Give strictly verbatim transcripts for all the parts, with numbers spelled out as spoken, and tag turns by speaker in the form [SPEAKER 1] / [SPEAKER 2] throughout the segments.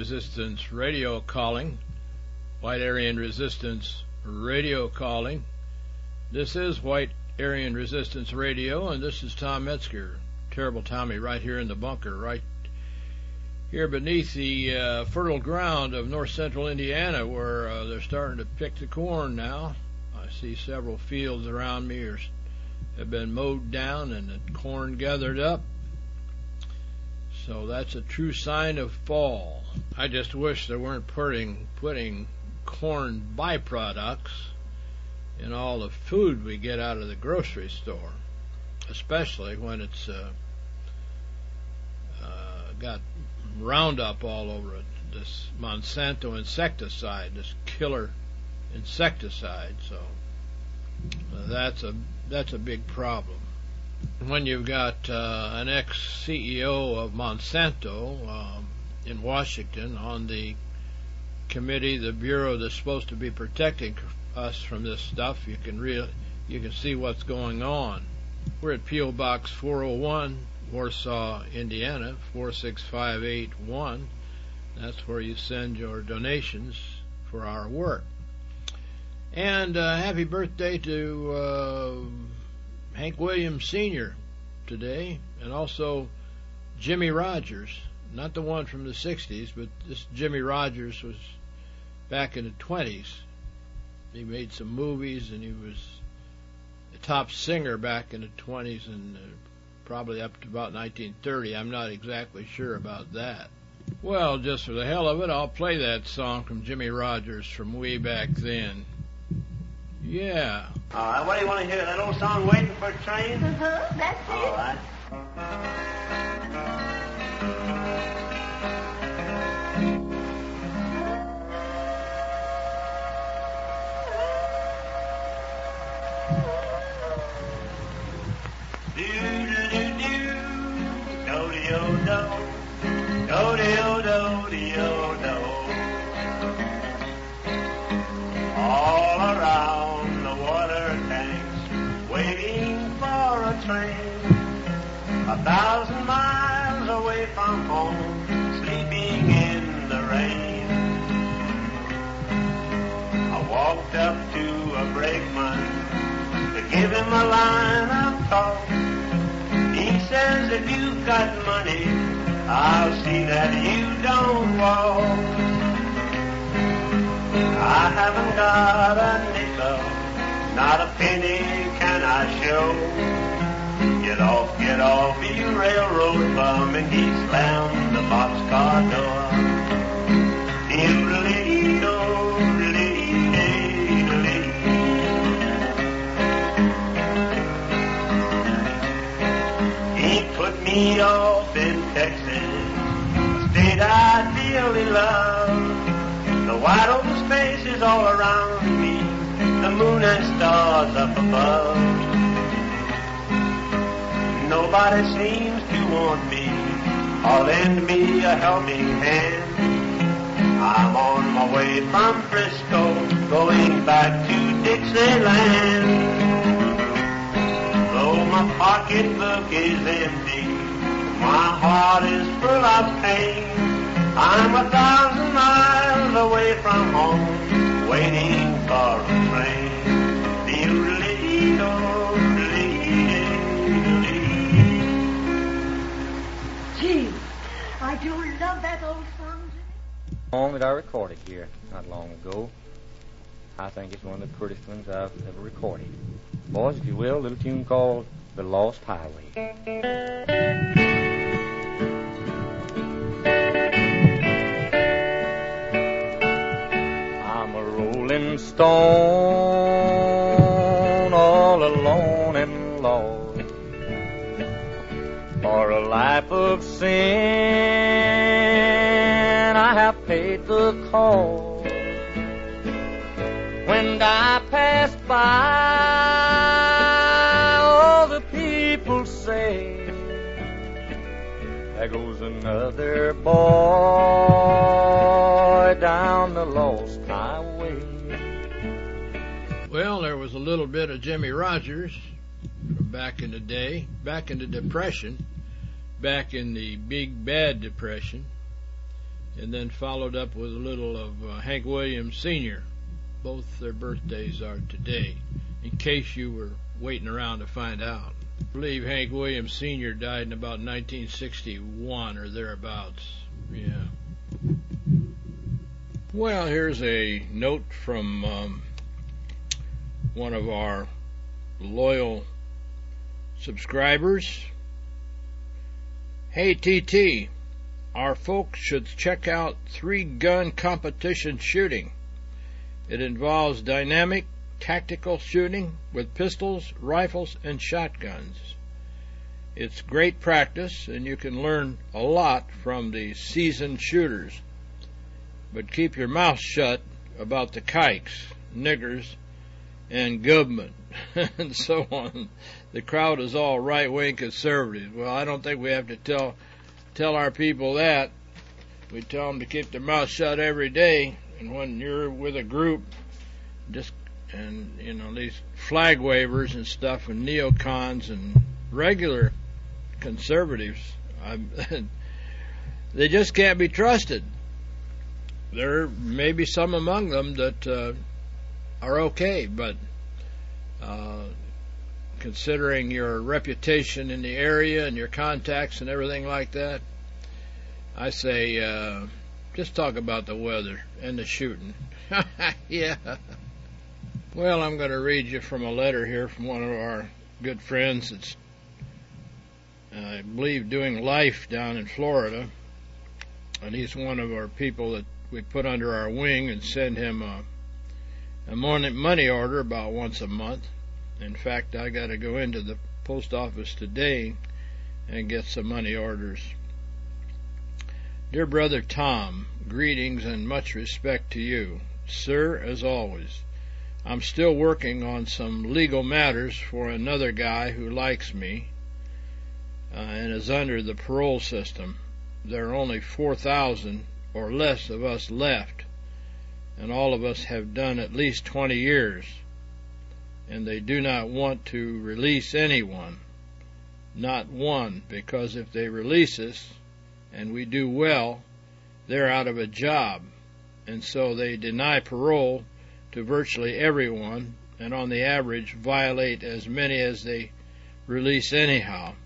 [SPEAKER 1] Resistance Radio calling. White Aryan Resistance Radio calling. This is White Aryan Resistance Radio, and this is Tom Metzger, Terrible Tommy, right here in the bunker, right here beneath the uh, fertile ground of north central Indiana, where uh, they're starting to pick the corn now. I see several fields around me are, have been mowed down and the corn gathered up. So that's a true sign of fall. I just wish they weren't putting, putting corn byproducts in all the food we get out of the grocery store, especially when it's uh, uh, got Roundup all over it, this Monsanto insecticide, this killer insecticide. So uh, that's a that's a big problem. When you've got uh, an ex-C E O of Monsanto um, in Washington on the committee, the bureau that's supposed to be protecting us from this stuff, you can real you can see what's going on. We're at P O Box four oh one, Warsaw, Indiana, four six five eight one. That's where you send your donations for our work. And uh, happy birthday to uh, Hank Williams Senior today, and also Jimmy Rogers, not the one from the sixties, but this Jimmy Rogers was back in the twenties. He made some movies, and he was a top singer back in the twenties, and uh, probably up to about nineteen thirty. I'm not exactly sure about that. Well, just for the hell of it, I'll play that song from Jimmy Rogers from way back then. Yeah.
[SPEAKER 2] All right, what do you want to hear? That old song, Waiting for a Train?
[SPEAKER 3] Uh-huh, that's it.
[SPEAKER 2] All right. All around the water tanks, waiting for a train, a thousand miles away from home, sleeping in the rain. I walked up to a brakeman to give him a line of talk. He says, if you've got money, I'll see that you don't walk. I haven't got a nickel, not a penny can I show. Get off, get off, you railroad bum, and he slammed the boxcar door. He put me off in Texas, a state I dearly love. The wide open spaces all around me, the moon and stars up above. Nobody seems to want me or lend me a helping hand. I'm on my way from Frisco, going back to Dixieland. Though my pocketbook is empty, my heart is full of pain. I'm a thousand miles away from home, waiting for a train.
[SPEAKER 3] Gee, I do love that old song.
[SPEAKER 4] Song that I recorded here not long ago. I think it's one of the prettiest ones I've ever recorded. Boys, if you will, a little tune called The Lost Highway. Rolling stone, all alone and lost, for a life of sin I have paid the cost. When I pass by, all the people say, there goes another boy down the lost highway.
[SPEAKER 1] Well, there was a little bit of Jimmy Rogers from back in the day, back in the Depression, back in the Big Bad Depression. and then followed up with a little of uh, Hank Williams Senior Both their birthdays are today, in case you were waiting around to find out. I believe Hank Williams Senior died in about nineteen sixty-one or thereabouts. Yeah. Well, here's a note from um, one of our loyal subscribers. Hey, T T, our folks should check out three-gun competition shooting. It involves dynamic, tactical shooting with pistols, rifles, and shotguns. It's great practice, and you can learn a lot from the seasoned shooters. But keep your mouth shut about the kikes, niggers, and government, and so on. The crowd is all right-wing conservatives. Well, I don't think we have to tell tell our people that. We tell them to keep their mouth shut every day, and when you're with a group, just and you know these flag wavers and stuff, and neocons and regular conservatives, I, they just can't be trusted. There may be some among them that uh, are okay, but uh, considering your reputation in the area and your contacts and everything like that, I say uh, just talk about the weather and the shooting. Yeah. Well, I'm going to read you from a letter here from one of our good friends that's, I believe, doing life down in Florida, and he's one of our people that we put under our wing and send him a, a morning money order about once a month. In fact, I got to go into the post office today and get some money orders. Dear Brother Tom, greetings and much respect to you. Sir, as always, I'm still working on some legal matters for another guy who likes me uh, and is under the parole system. There are only four thousand or less of us left, and all of us have done at least twenty years, and they do not want to release anyone, not one, because if they release us and we do well, they're out of a job, and so they deny parole to virtually everyone, and on the average violate as many as they release anyhow.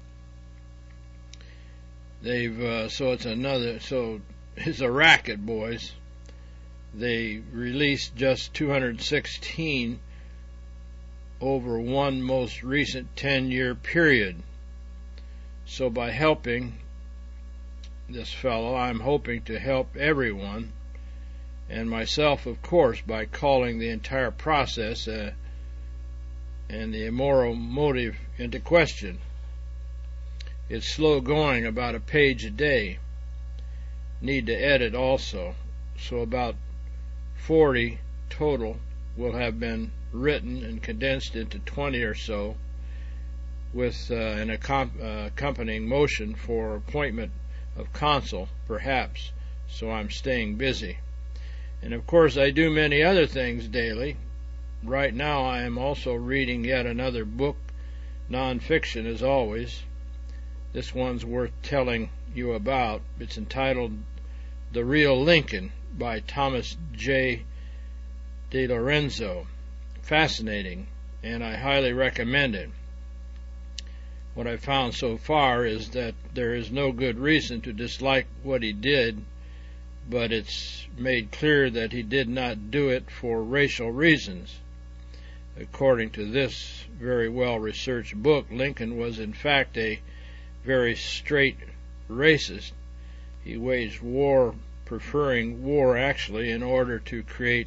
[SPEAKER 1] They've uh, so it's another so it's a racket, boys. They released just two hundred sixteen over one most recent ten-year period. So by helping this fellow, I'm hoping to help everyone, and myself, of course, by calling the entire process uh, and the immoral motive into question. It's slow going, about a page a day. Need to edit also, so about forty total will have been written and condensed into twenty or so, with uh, an accom- uh, accompanying motion for appointment of counsel, perhaps, so I'm staying busy. And of course I do many other things daily. Right now I am also reading yet another book, non-fiction as always. This one's worth telling you about. It's entitled The Real Lincoln by Thomas J. DeLorenzo. Fascinating, and I highly recommend it. What I've found so far is that there is no good reason to dislike what he did, but it's made clear that he did not do it for racial reasons. According to this very well-researched book, Lincoln was in fact a very straight racist. He waged war, preferring war actually, in order to create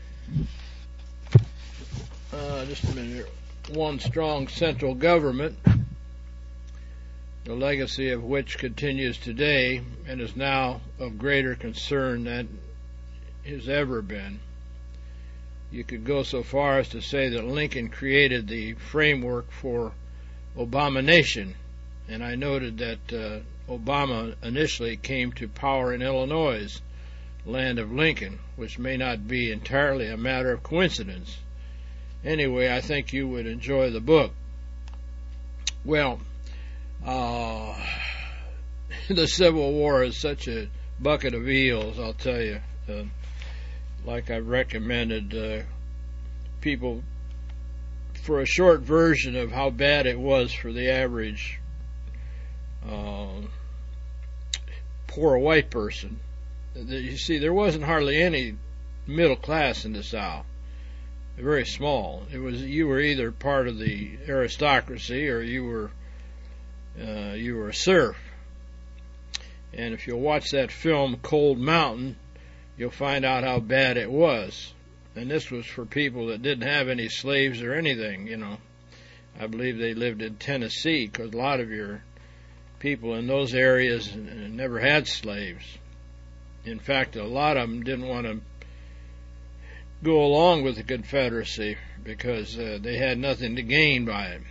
[SPEAKER 1] uh, just a minute, one strong central government, the legacy of which continues today and is now of greater concern than has ever been. You could go so far as to say that Lincoln created the framework for abomination, and I noted that uh, Obama initially came to power in Illinois, land of Lincoln, which may not be entirely a matter of coincidence. Anyway, I think you would enjoy the book. Well, uh, the Civil War is such a bucket of eels, I'll tell you. Uh, like I've recommended uh, people for a short version of how bad it was for the average uh, poor white person. You see, there wasn't hardly any middle class in the South. Very small. It was you were either part of the aristocracy or you were uh, you were a serf. And if you'll watch that film Cold Mountain, you'll find out how bad it was. And this was for people that didn't have any slaves or anything, you know. I believe they lived in Tennessee, because a lot of your people in those areas never had slaves. In fact, a lot of them didn't want to go along with the Confederacy because uh, they had nothing to gain by it.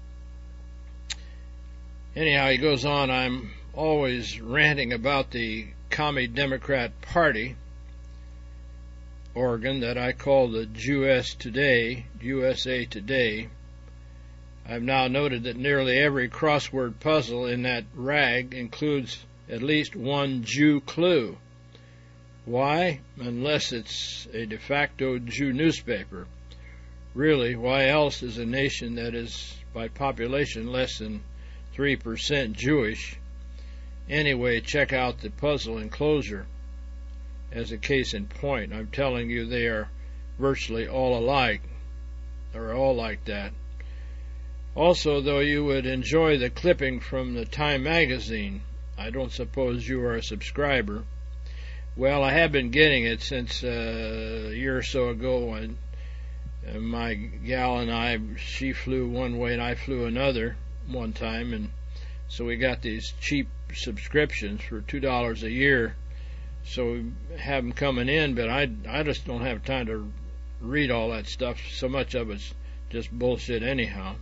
[SPEAKER 1] Anyhow, he goes on, I'm always ranting about the Commie Democrat Party organ that I call the U S Today, U S A Today. I've now noted that nearly every crossword puzzle in that rag includes at least one Jew clue. Why? Unless it's a de facto Jew newspaper. Really, why else is a nation that is, by population, less than three percent Jewish? Anyway, check out the puzzle enclosure as a case in point. I'm telling you, they are virtually all alike, or all like that. Also, though you would enjoy the clipping from the Time magazine, I don't suppose you are a subscriber. Well, I have been getting it since uh, a year or so ago when uh, my gal and I, she flew one way and I flew another one time, and so we got these cheap subscriptions for two dollars a year. So we have them coming in, but I, I just don't have time to read all that stuff. So much of it's just bullshit anyhow.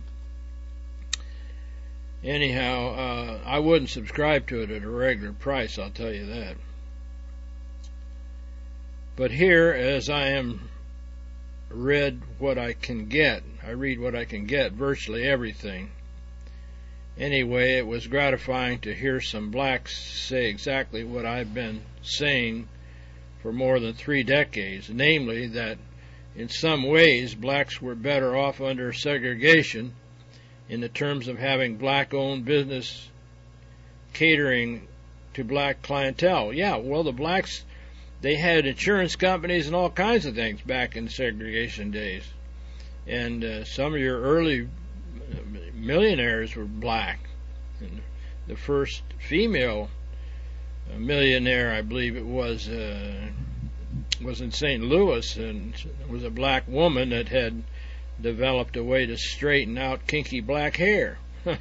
[SPEAKER 1] Anyhow, uh, I wouldn't subscribe to it at a regular price, I'll tell you that. But here, as I am read what I can get, I read what I can get, virtually everything. Anyway, it was gratifying to hear some blacks say exactly what I've been saying for more than three decades, namely that in some ways blacks were better off under segregation in the terms of having black-owned business catering to black clientele. Yeah, well, the blacks, they had insurance companies and all kinds of things back in segregation days. And uh, some of your early millionaires were black. And the first female millionaire, I believe it was, uh, was in Saint Louis, and it was a black woman that had developed a way to straighten out kinky black hair.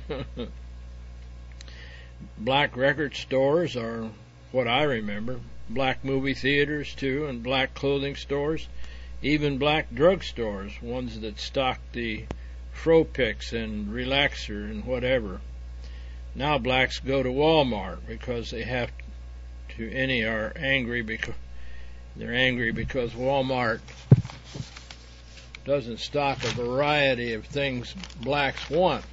[SPEAKER 1] Black record stores are what I remember. Black movie theaters, too, and black clothing stores. Even black drug stores, ones that stocked the Fro-Pix and Relaxer and whatever. Now blacks go to Walmart because they have to. Any are angry because they're angry because Walmart doesn't stock a variety of things blacks want.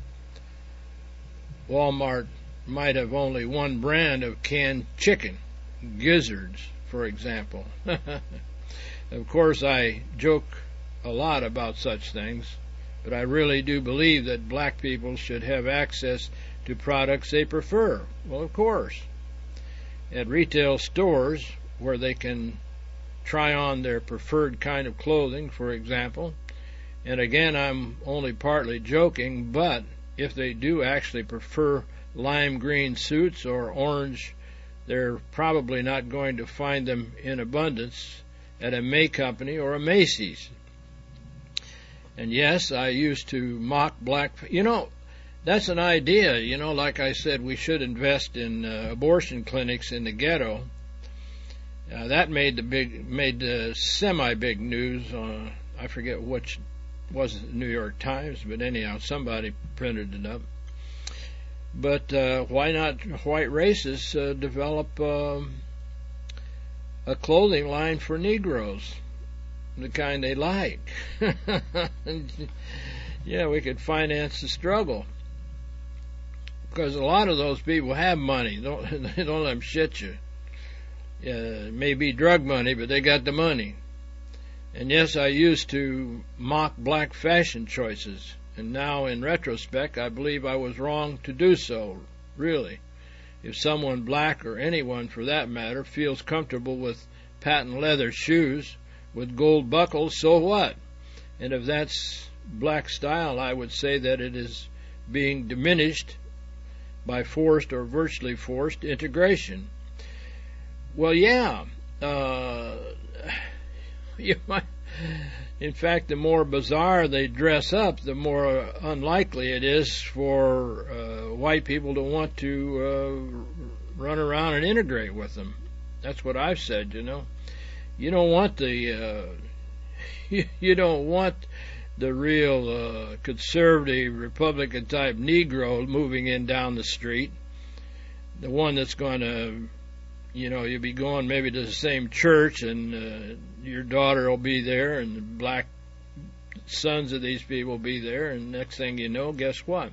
[SPEAKER 1] Walmart might have only one brand of canned chicken, Gizzards, for example. Of course, I joke a lot about such things, but I really do believe that black people should have access to products they prefer. Well, of course. At retail stores where they can try on their preferred kind of clothing, for example. And again, I'm only partly joking, but if they do actually prefer lime green suits or orange, they're probably not going to find them in abundance at a May Company or a Macy's. And yes, I used to mock black. You know, that's an idea. You know, like I said, we should invest in uh, abortion clinics in the ghetto. Uh, that made the big, made the semi-big news. Uh, I forget which was the New York Times, but anyhow, somebody printed it up. But uh, why not white races uh, develop uh, a clothing line for Negroes, the kind they like? Yeah, we could finance the struggle. Because a lot of those people have money. Don't, they don't let them shit you. Uh, it may be drug money, but they got the money. And yes, I used to mock black fashion choices, and now in retrospect, I believe I was wrong to do so, really. If someone black, or anyone for that matter, feels comfortable with patent leather shoes with gold buckles, so what? And if that's black style, I would say that it is being diminished by forced or virtually forced integration. Well, yeah, uh, you might, in fact, the more bizarre they dress up, the more unlikely it is for uh, white people to want to uh, run around and integrate with them. That's what I've said, you know. You don't want the, uh, you, you don't want the real uh, conservative Republican type Negro moving in down the street. The one that's going to, you know, you'll be going maybe to the same church, and uh, your daughter will be there, and the black sons of these people will be there, and next thing you know, guess what?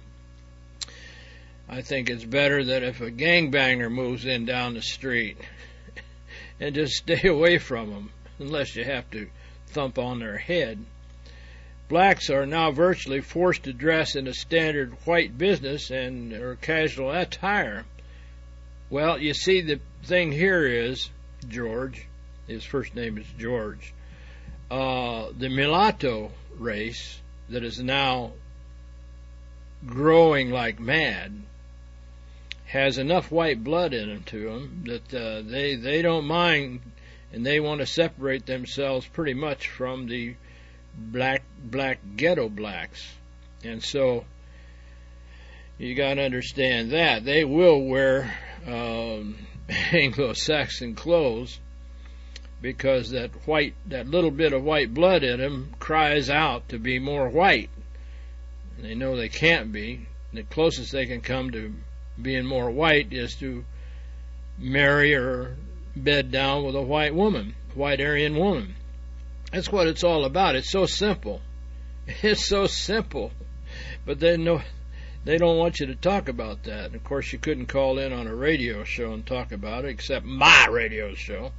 [SPEAKER 1] I think it's better that if a gangbanger moves in down the street, and just stay away from them, unless you have to thump on their head. Blacks are now virtually forced to dress in a standard white business and or casual attire. Well, you see, the thing here is, George, his first name is George, uh, the mulatto race that is now growing like mad has enough white blood in them to them that uh, they they don't mind, and they want to separate themselves pretty much from the black black ghetto blacks. And so you got to understand that they will wear um, Anglo-Saxon clothes, because that white that little bit of white blood in them cries out to be more white. And they know they can't be. The closest they can come to being more white is to marry or bed down with a white woman, white Aryan woman. That's what it's all about. It's so simple. It's so simple. But they know they don't want you to talk about that. And of course, you couldn't call in on a radio show and talk about it, except my radio show.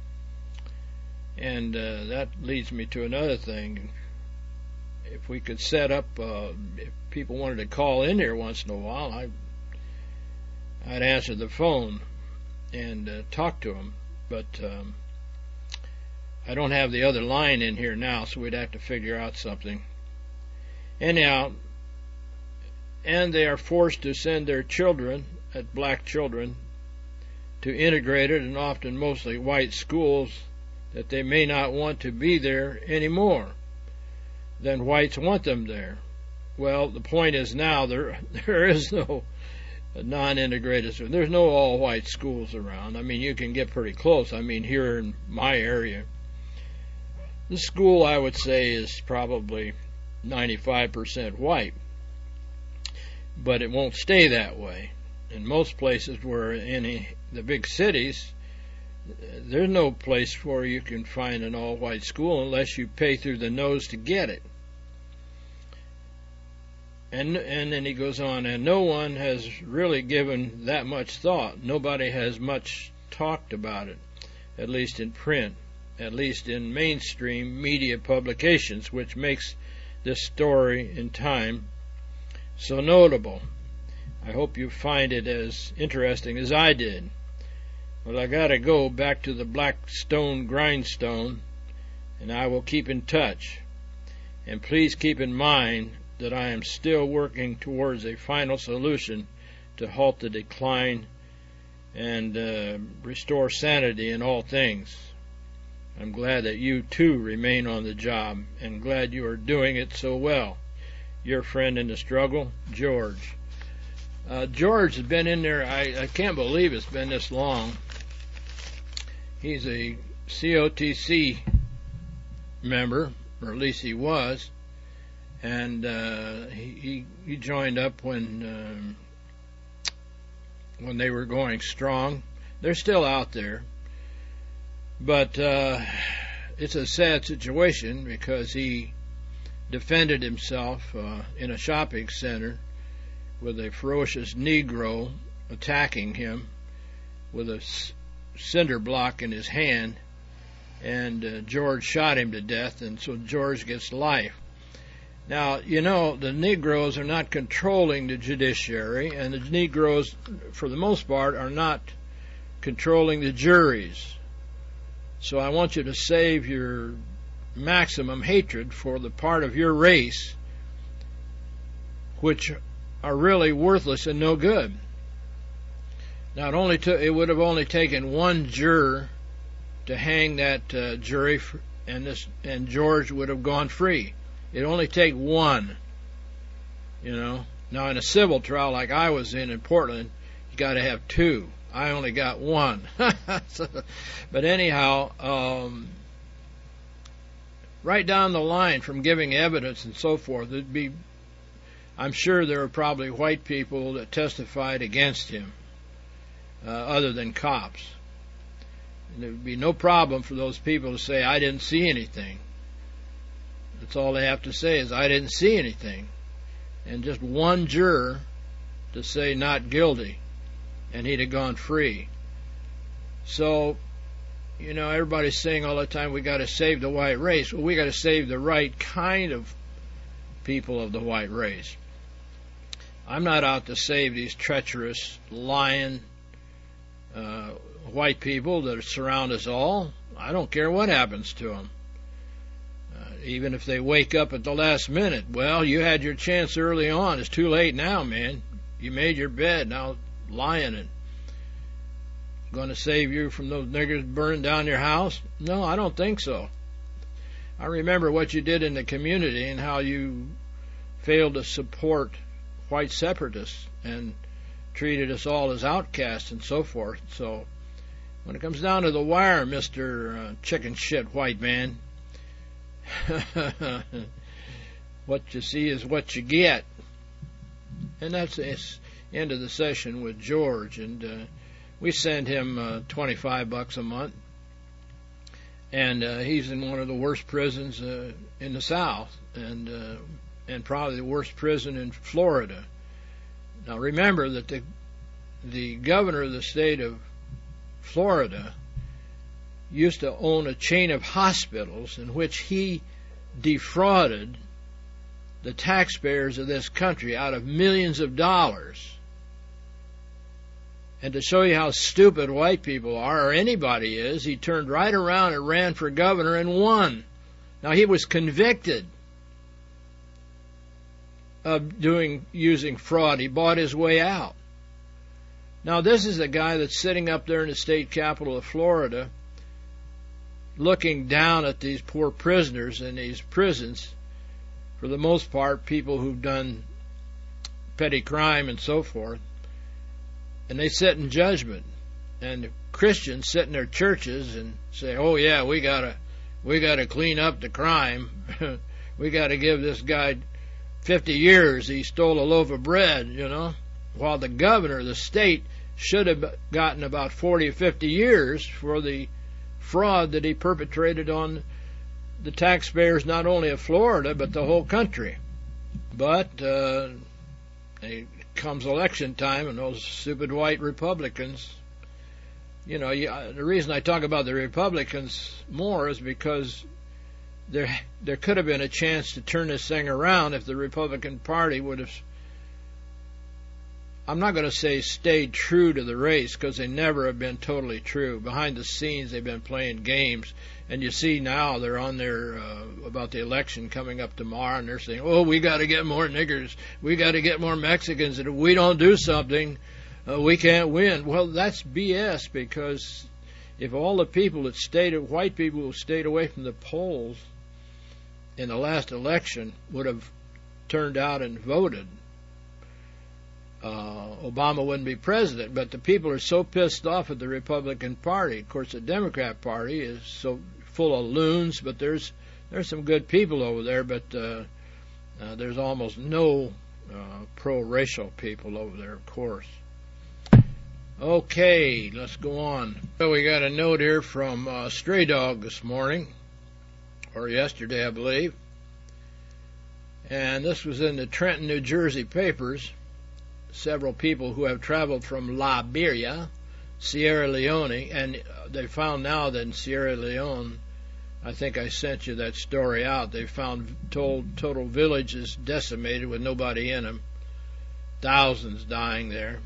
[SPEAKER 1] And uh, that leads me to another thing. If we could set up, uh, if people wanted to call in here once in a while, I I'd answer the phone and uh, talk to them, but um, I don't have the other line in here now, so we'd have to figure out something. Anyhow, and they are forced to send their children, at black children, to integrated and often mostly white schools that they may not want to be there anymore. Then whites want them there. Well, the point is now there there is no non-integrated, there's no all-white schools around. I mean, you can get pretty close. I mean, here in my area, the school, I would say, is probably ninety-five percent white, but it won't stay that way. In most places where in the big cities, there's no place where you can find an all-white school unless you pay through the nose to get it. And and then he goes on, and no one has really given that much thought. Nobody has much talked about it, at least in print, at least in mainstream media publications, which makes this story in time so notable. I hope you find it as interesting as I did. Well, I gotta go back to the black stone grindstone, and I will keep in touch. And please keep in mind that I am still working towards a final solution to halt the decline and uh, restore sanity in all things. I'm glad that you too remain on the job, and glad you are doing it so well. Your friend in the struggle, George. Uh, George has been in there, I, I can't believe it's been this long. He's a C O T C member, or at least he was. And uh, he he joined up when um, when they were going strong. They're still out there, but uh, it's a sad situation because he defended himself uh, in a shopping center with a ferocious Negro attacking him with a cinder block in his hand, and uh, George shot him to death, and so George gets life. Now, you know, the Negroes are not controlling the judiciary, and the Negroes, for the most part, are not controlling the juries. So I want you to save your maximum hatred for the part of your race which are really worthless and no good. Now, it, only took, it would have only taken one juror to hang that uh, jury, and this and George would have gone free. It only take one, you know. Now, in a civil trial like I was in in Portland, you got to have two. I only got one. so, but anyhow, um, right down the line from giving evidence and so forth, it'd be, I'm sure there were probably white people that testified against him, uh, other than cops. And there would be no problem for those people to say, I didn't see anything. That's all they have to say is, I didn't see anything. And just one juror to say not guilty, and he'd have gone free. So, you know, everybody's saying all the time, we got to save the white race. Well, we got to save the right kind of people of the white race. I'm not out to save these treacherous, lying uh, white people that surround us all. I don't care what happens to them. Uh, even if they wake up at the last minute, well, you had your chance early on. It's too late now, man. You made your bed. Now lying and going to save you from those niggers burning down your house? No, I don't think so. I remember what you did in the community and how you failed to support white separatists and treated us all as outcasts and so forth. So when it comes down to the wire, Mister Uh, chicken shit white man, what you see is what you get. And that's the end of the session with George. And uh, we send him uh, twenty-five bucks a month. And uh, he's in one of the worst prisons uh, in the South, and uh, and probably the worst prison in Florida. Now remember that the the governor of the state of Florida used to own a chain of hospitals in which he defrauded the taxpayers of this country out of millions of dollars. And to show you how stupid white people are, or anybody is, he turned right around and ran for governor and won. Now, he was convicted of doing using fraud. He bought his way out. Now, this is a guy that's sitting up there in the state capital of Florida looking down at these poor prisoners in these prisons, for the most part, people who've done petty crime and so forth. And they sit in judgment, and Christians sit in their churches and say, "Oh yeah, we gotta, we gotta clean up the crime. We gotta give this guy fifty years. He stole a loaf of bread, you know." While the governor of the state should have gotten about forty or fifty years for the fraud that he perpetrated on the taxpayers, not only of Florida but the whole country. But uh, they. Comes election time, and those stupid white Republicans, you know, the reason I talk about the Republicans more is because there there could have been a chance to turn this thing around if the Republican Party would have, I'm not going to say stayed true to the race, because they never have been totally true. Behind the scenes, they've been playing games. And you see now they're on there uh, about the election coming up tomorrow, and they're saying, "Oh, we got to get more niggers. We got to get more Mexicans. And if we don't do something, uh, we can't win." Well, that's B S, because if all the people that stayed, white people who stayed away from the polls in the last election would have turned out and voted, Uh, Obama wouldn't be president. But the people are so pissed off at the Republican Party. Of course, the Democrat Party is so full of loons, but there's there's some good people over there, but uh, uh, there's almost no uh, pro-racial people over there, of course. Okay, let's go on. So we got a note here from uh, Stray Dog this morning, or yesterday, I believe. And this was in the Trenton, New Jersey papers. Several people who have traveled from Liberia Sierra Leone, and they found now that in Sierra Leone, I think I sent you that story out, they found told, total villages decimated with nobody in them, thousands dying there.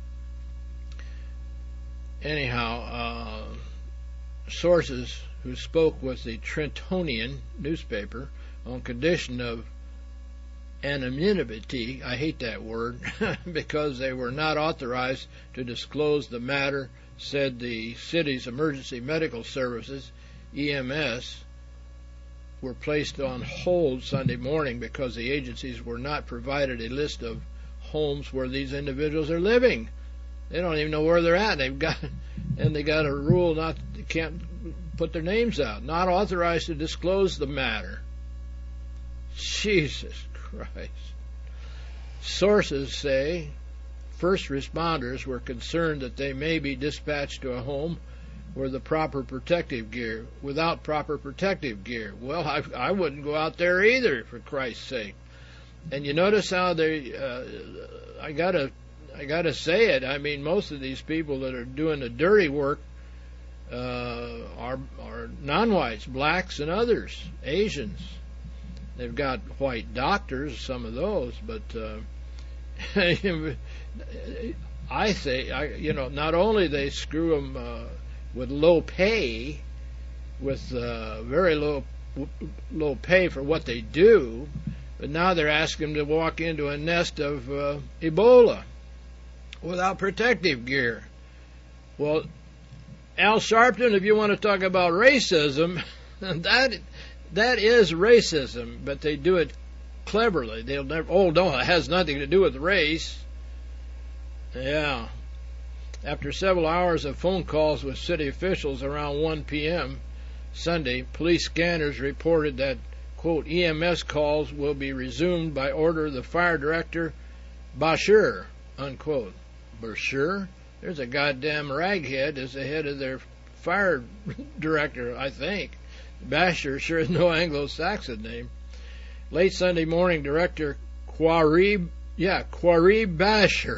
[SPEAKER 1] Anyhow, uh, sources who spoke with the Trentonian newspaper on condition of anonymity, I hate that word, because they were not authorized to disclose the matter, said the city's emergency medical services, E M S, were placed on hold Sunday morning because the agencies were not provided a list of homes where these individuals are living. They don't even know where they're at. They've got, and they got a rule not, they can't put their names out, not authorized to disclose the matter. Jesus Christ. Sources say first responders were concerned that they may be dispatched to a home where the proper protective gear, without proper protective gear. Well, I, I wouldn't go out there either, for Christ's sake. And you notice how they, uh, I gotta, I gotta say it. I mean, most of these people that are doing the dirty work uh, are are non-whites, blacks, and others, Asians. They've got white doctors, some of those, but uh, I say, I, you know, not only they screw them uh, with low pay, with uh, very low low pay for what they do, but now they're asking them to walk into a nest of uh, Ebola without protective gear. Well, Al Sharpton, if you want to talk about racism, that that is racism, but they do it cleverly. They'll never, oh no, it has nothing to do with race. Yeah. After several hours of phone calls with city officials around one p.m. Sunday, police scanners reported that, quote, E M S calls will be resumed by order of the fire director, Bashir, unquote. Bashir? There's a goddamn raghead as the head of their fire director, I think. Bashir sure is no Anglo-Saxon name. Late Sunday morning, Director Quarib, yeah, Quarib Bashir,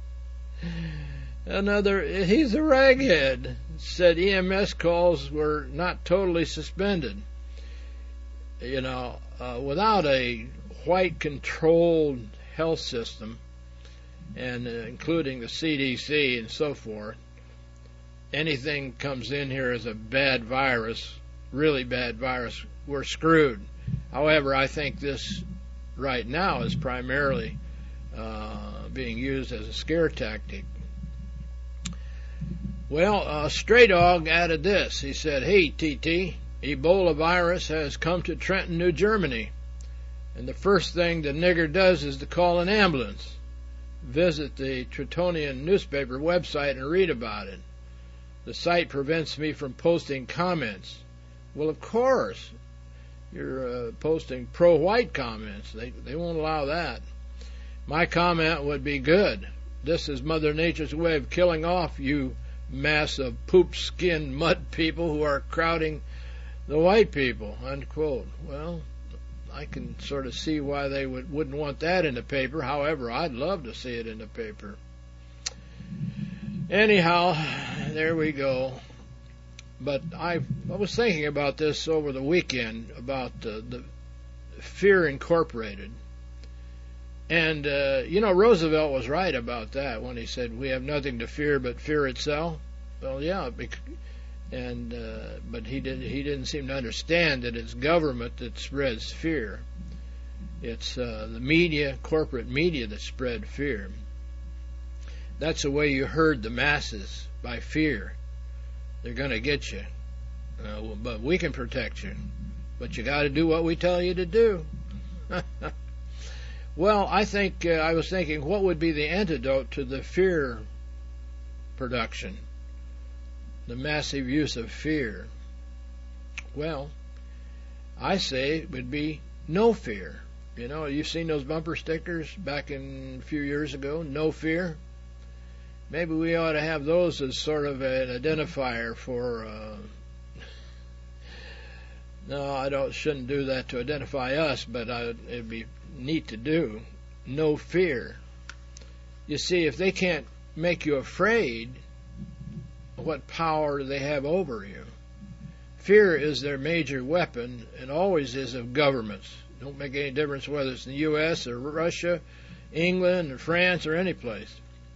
[SPEAKER 1] another, he's a raghead, said E M S calls were not totally suspended. You know, uh, without a white-controlled health system, and uh, including the C D C and so forth, anything comes in here as a bad virus, really bad virus, we're screwed. However, I think this right now is primarily uh, being used as a scare tactic. Well, uh, Stray Dog added this. He said, hey, T T, Ebola virus has come to Trenton, New Germany, and the first thing the nigger does is to call an ambulance. Visit the Tretonian newspaper website and read about it. The site prevents me from posting comments. Well, of course, you're uh, posting pro-white comments. They they won't allow that. My comment would be good. This is Mother Nature's way of killing off you mass of poop-skinned mud people who are crowding the white people, unquote. Well, I can sort of see why they would, wouldn't want that in the paper. However, I'd love to see it in the paper. Anyhow, there we go. But I, I was thinking about this over the weekend, about uh, the Fear Incorporated. And, uh, you know, Roosevelt was right about that when he said, we have nothing to fear but fear itself. Well, yeah, and uh, but he, did, he didn't seem to understand that it's government that spreads fear. It's uh, the media, corporate media, that spread fear. That's the way you herd the masses, by fear. They're going to get you. Uh, but we can protect you. But you got to do what we tell you to do. Well, I think, uh, I was thinking, what would be the antidote to the fear production? The massive use of fear. Well, I say it would be no fear. You know, you've seen those bumper stickers back in a few years ago, no fear? Maybe we ought to have those as sort of an identifier for, uh, no, I don't, shouldn't do that to identify us, but I, it'd be neat to do. No fear. You see, if they can't make you afraid, what power do they have over you? Fear is their major weapon, and always is of governments. Don't make any difference whether it's in the U S or Russia, England or France or any place.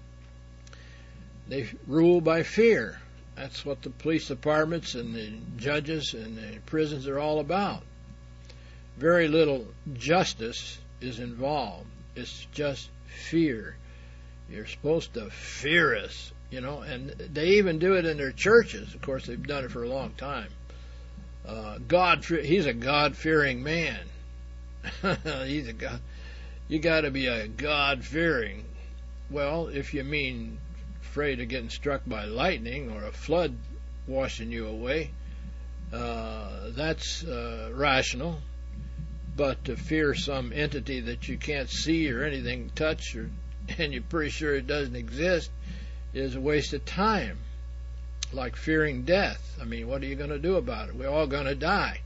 [SPEAKER 1] They rule by fear. That's what the police departments and the judges and the prisons are all about. Very little justice is involved. It's just fear. You're supposed to fear us, you know, and they even do it in their churches. Of course, they've done it for a long time. Uh, God, he's a God-fearing man. He's a God. You got to be a God-fearing. Well, if you mean afraid of getting struck by lightning or a flood washing you away, uh, that's uh, rational. But to fear some entity that you can't see or anything touch, or, and you're pretty sure it doesn't exist, is a waste of time. Like fearing death. I mean, what are you going to do about it? We're all going to die.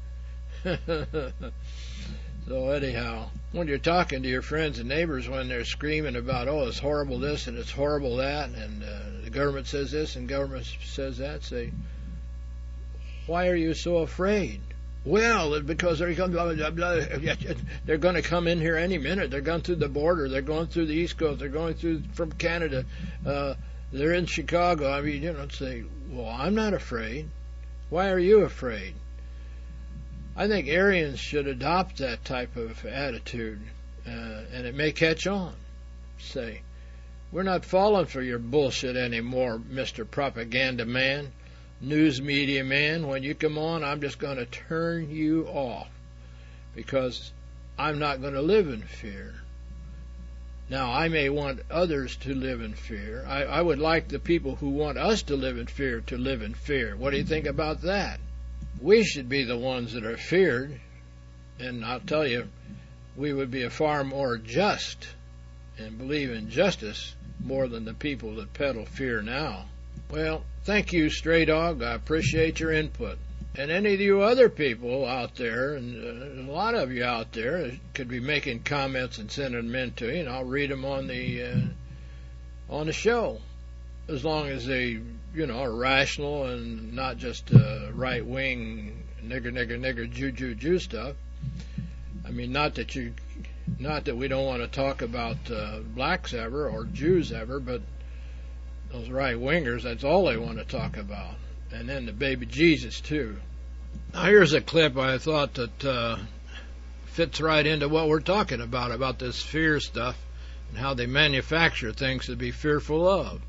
[SPEAKER 1] So anyhow, when you're talking to your friends and neighbors when they're screaming about, oh, it's horrible this and it's horrible that, and uh, the government says this and government says that, say, why are you so afraid? Well, because they're going, blah, blah, blah, they're going to come in here any minute. They're going through the border. They're going through the East Coast. They're going through from Canada. Uh, they're in Chicago. I mean, you know, say, well, I'm not afraid. Why are you afraid? I think Aryans should adopt that type of attitude, uh, and it may catch on. Say, we're not falling for your bullshit anymore, Mister Propaganda Man, news media man. When you come on, I'm just going to turn you off because I'm not going to live in fear. Now, I may want others to live in fear. I, I would like the people who want us to live in fear to live in fear. What do you think about that? We should be the ones that are feared, and I'll tell you, we would be a far more just and believe in justice more than the people that peddle fear now. Well, thank you, Stray Dog. I appreciate your input. And any of you other people out there, and uh, a lot of you out there, could be making comments and sending them in to you, and I'll read them on the uh, on the show, as long as they, you know, are rational and not just uh, right-wing nigger, nigger, nigger, Jew, Jew, Jew stuff. I mean, not that you, not that we don't want to talk about uh, blacks ever or Jews ever, but those right-wingers, that's all they want to talk about. And then the baby Jesus, too. Now, here's a clip I thought that uh, fits right into what we're talking about, about this fear stuff and how they manufacture things to be fearful of.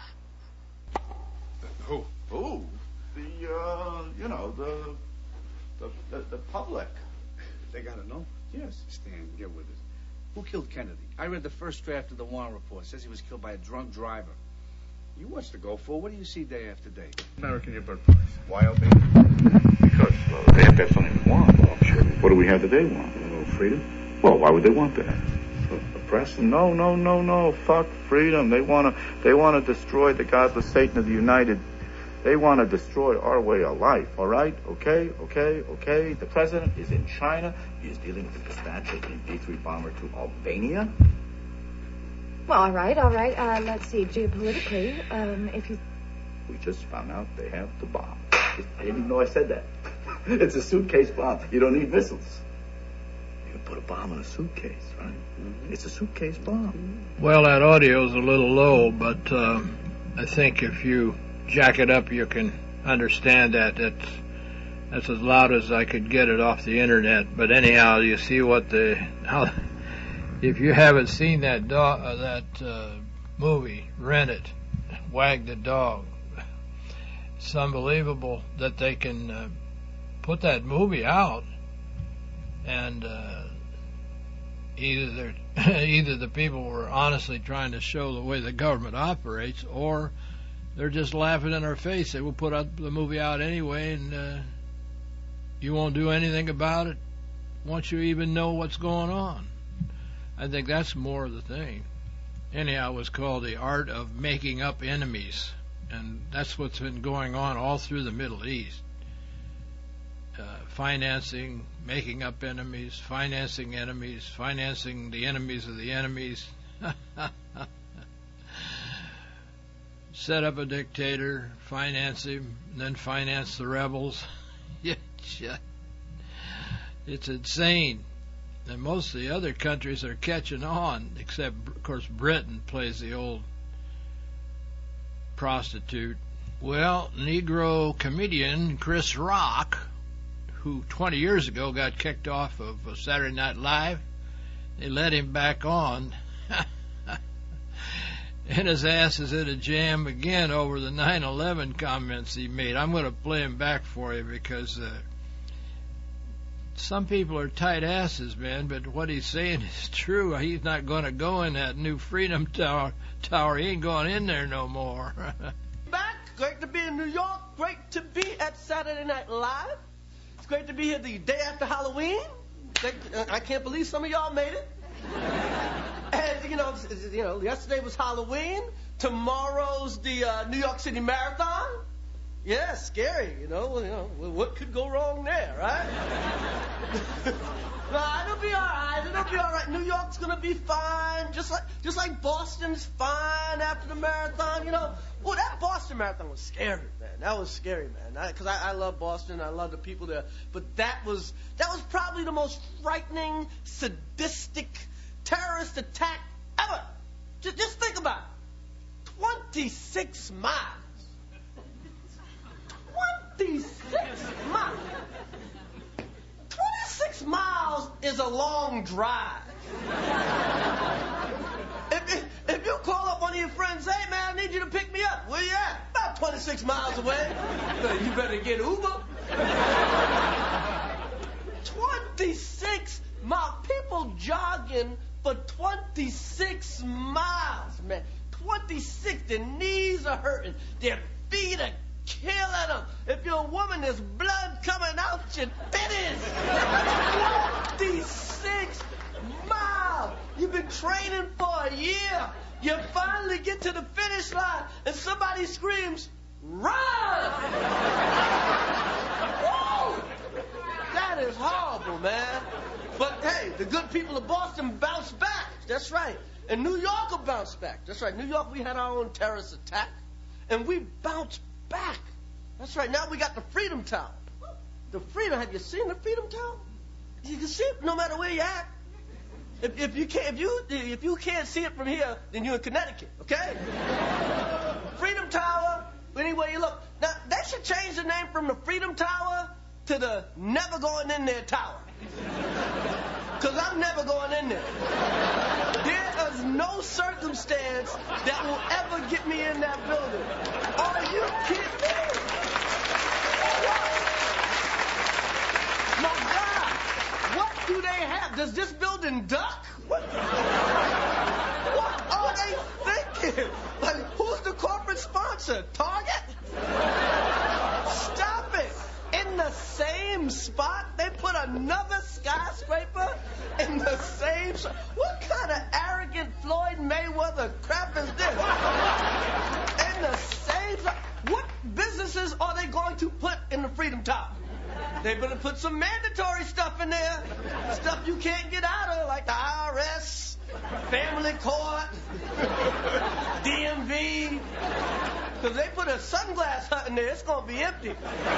[SPEAKER 5] Who? Who? The, uh, you know, the, the, the, the public.
[SPEAKER 6] They gotta know?
[SPEAKER 5] Yes.
[SPEAKER 6] Stan, get with us. Who killed Kennedy? I read the first draft of the Warren report. It says he was killed by a drunk driver. You watch the Go For. What do you see day after day?
[SPEAKER 5] American your birthplace. Why obey? Because well, they have to have something to want. Well, sure. What do we have that they want? A little freedom? Well, why would they want that? Oppressing? No, no, no, no. Fuck freedom. They want to. They want to destroy the godless Satan of the United. They want to destroy our way of life. All right? Okay, okay, okay. The president is in China. He is dealing with the dispatch of the D three bomber to Albania.
[SPEAKER 3] Well, all right, all right. Uh, let's see, geopolitically, um, if you...
[SPEAKER 5] We just found out they have the bomb. I didn't even know I said that. It's a suitcase bomb. You don't need missiles. You can put a bomb in a suitcase, right? Mm-hmm. It's a suitcase bomb.
[SPEAKER 1] Well, that audio's a little low, but uh, I think if you jack it up, you can understand that. That's, that's as loud as I could get it off the internet. But anyhow, you see what the... how. If you haven't seen that do- uh, that uh, movie, rent it, Wag the Dog. It's unbelievable that they can uh, put that movie out, and uh, either either the people were honestly trying to show the way the government operates, or they're just laughing in our face. They will put out the movie out anyway, and uh, you won't do anything about it once you even know what's going on. I think that's more of the thing. Anyhow, it was called The Art of Making Up Enemies, and that's what's been going on all through the Middle East. Uh, financing, making up enemies, financing enemies, financing the enemies of the enemies. set up a dictator, finance him, and then finance the rebels. It's insane. And most of the other countries are catching on, except, of course, Britain plays the old prostitute. Well, Negro comedian Chris Rock, who twenty years ago got kicked off of Saturday Night Live, they let him back on. And his ass is in a jam again over the nine eleven comments he made. I'm going to play him back for you because uh, some people are tight asses, man, but what he's saying is true. He's not going to go in that new Freedom Tower. Tower. He ain't going in there no more.
[SPEAKER 7] Back. Great to be in New York. Great to be at Saturday Night Live. It's great to be here the day after Halloween. I can't believe some of y'all made it. And, you know, you know, yesterday was Halloween. Tomorrow's the uh, New York City Marathon. Yeah, scary, you know. Well, you know, what could go wrong there, right? No, it'll be all right. It'll be all right. New York's gonna be fine, just like just like Boston's fine after the marathon. You know, well, that Boston Marathon was scary, man. That was scary, man. Because I, I, I love Boston. I love the people there. But that was that was probably the most frightening, sadistic, terrorist attack ever. Just, just think about it. twenty-six miles. twenty-six miles. twenty-six miles is a long drive. if, if, if you call up one of your friends, hey, man, I need you to pick me up. Where you at? About twenty-six miles away. You better get Uber. twenty-six miles. People jogging for twenty-six miles, man. twenty-six. Their knees are hurting. Their feet are killing them. If you're a woman, there's blood coming out your titties. twenty-six miles. You've been training for a year. You finally get to the finish line, and somebody screams, run! Woo! That is horrible, man. But, hey, the good people of Boston bounced back. That's right. And New York will bounce back. That's right. New York, we had our own terrorist attack, and we bounced back. That's right. Now we got the Freedom Tower. The Freedom. Have you seen the Freedom Tower? You can see it no matter where you're at. If, if you can't, if you if you can't see it from here, then you're in Connecticut. Okay? Freedom Tower. Anywhere you look. Now they should change the name from the Freedom Tower to the Never Going In There Tower. Because I'm never going in there. There is no circumstance that will ever get me in that building. Are you kidding me? My God, what do they have? Does this building duck? What, what are they thinking? Like, who's the corporate sponsor? Target? Stop it. In the same spot, they put another skyscraper in the same spot. What kind of arrogant Floyd Mayweather crap is this? In the same spot. What businesses are they going to put in the Freedom Tower? They better put some mandatory stuff in there. Stuff you can't get out of, like the I R S, family court, D M V. Because they put a sunglass hut in there, it's going to be empty.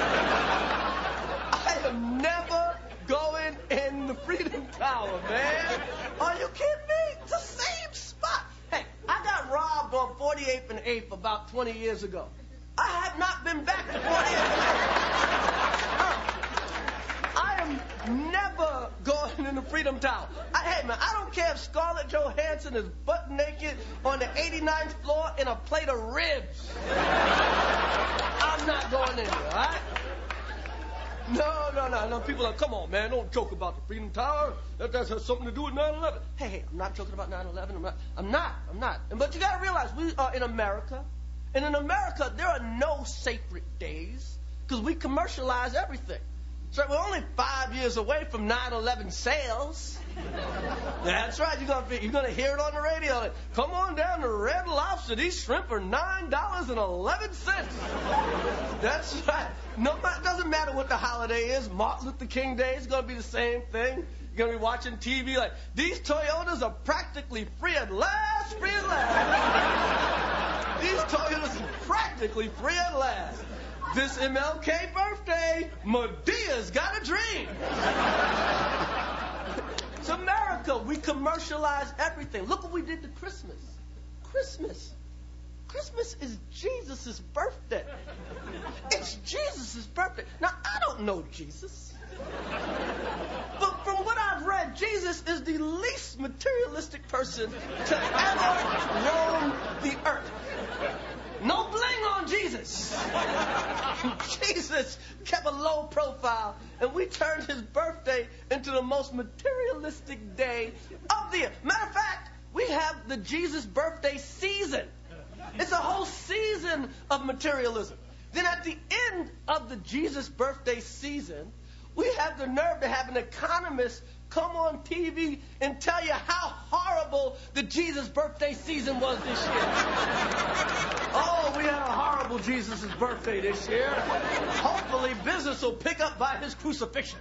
[SPEAKER 7] I am never going in the Freedom Tower, man. Are you kidding me? It's the same spot. Hey, I got robbed on forty-eighth and eighth about twenty years ago. I have not been back to forty-eighth and eighth. I am never going in the Freedom Tower. I, hey, man, I don't care if Scarlett Johansson is butt naked on the eighty-ninth floor in a plate of ribs. I'm not going in there, all right? No, no, no, no. People are, come on, man, don't joke about the Freedom Tower. That, that has something to do with nine eleven. Hey, hey, I'm not joking about nine eleven. I'm not, I'm not, I'm not. But you got to realize, we are in America. And in America, there are no sacred days because we commercialize everything. So we're only five years away from nine eleven sales. That's right. You're gonna you're gonna hear it on the radio. Like, come on down to Red Lobster. These shrimp are nine dollars and eleven cents. That's right. No, it doesn't matter what the holiday is. Martin Luther King Day is gonna be the same thing. You're gonna be watching T V like these Toyotas are practically free at last, free at last. These Toyotas are practically free at last. This M L K birthday, Medea's got a dream. It's America. We commercialize everything. Look what we did to Christmas. Christmas. Christmas is Jesus' birthday. It's Jesus' birthday. Now, I don't know Jesus. But from what I've read, Jesus is the least materialistic person to ever roam the earth. No bling on Jesus. Jesus kept a low profile, and we turned his birthday into the most materialistic day of the year. Matter of fact, we have the Jesus birthday season. It's a whole season of materialism. Then at the end of the Jesus birthday season, we have the nerve to have an economist come on T V and tell you how horrible the Jesus birthday season was this year. Oh, we had a horrible Jesus' birthday this year. Hopefully business will pick up by his crucifixion.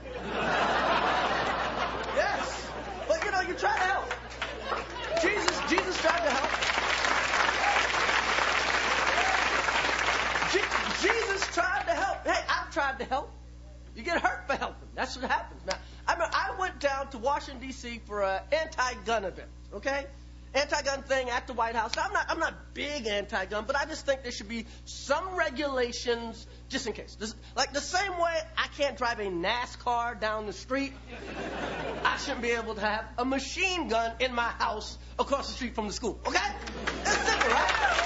[SPEAKER 7] Yes. But, you know, you try to help. Jesus, Jesus tried to help. Je- Jesus tried to help. Hey, I've tried to help. You get hurt for helping. That's what happens. Now, I mean, I went down to Washington, D C for an anti-gun event, okay? Anti-gun thing at the White House. Now, I'm not I'm not big anti-gun, but I just think there should be some regulations just in case. This, like the same way I can't drive a NASCAR down the street, I shouldn't be able to have a machine gun in my house across the street from the school, okay? That's simple, right?